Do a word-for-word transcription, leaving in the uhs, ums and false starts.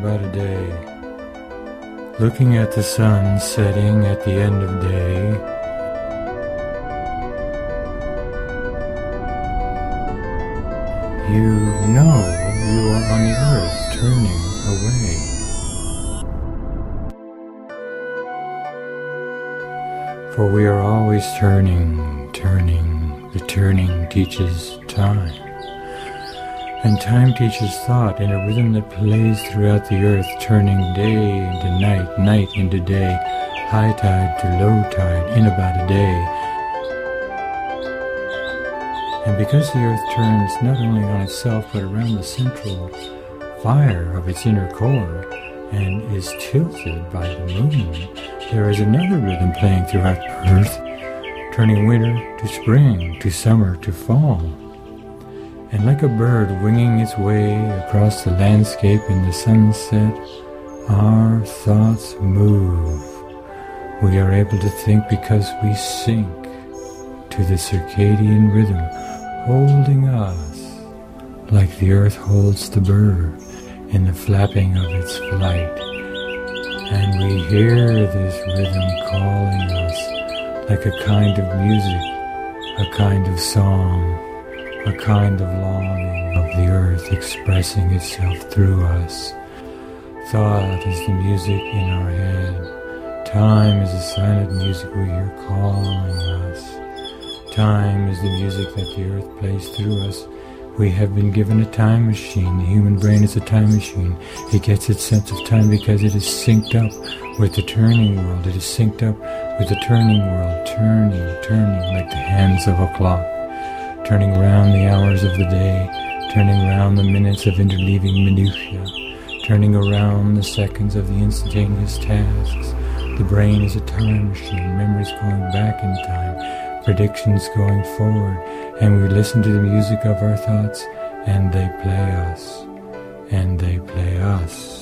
about a day, looking at the sun setting at the end of day, you know you are on the earth turning away. For we are always turning, turning, the turning teaches time. And time teaches thought in a rhythm that plays throughout the earth, turning day into night, night into day, high tide to low tide in about a day. And because the earth turns not only on itself but around the central fire of its inner core and is tilted by the moon, there is another rhythm playing throughout the earth, turning winter to spring, to summer to fall. And like a bird winging its way across the landscape in the sunset, our thoughts move. We are able to think because we sink to the circadian rhythm, holding us like the earth holds the bird in the flapping of its flight. And we hear this rhythm calling us like a kind of music, a kind of song, a kind of longing of the earth expressing itself through us. Thought is the music in our head. Time is the silent music we hear calling us. Time is the music that the earth plays through us. We have been given a time machine. The human brain is a time machine. It gets its sense of time because it is synced up with the turning world. It is synced up with the turning world, turning, turning like the hands of a clock. Turning round the hours of the day, turning round the minutes of interleaving minutiae, turning around the seconds of the instantaneous tasks. The brain is a time machine, memories going back in time, predictions going forward, and we listen to the music of our thoughts, and they play us, and they play us.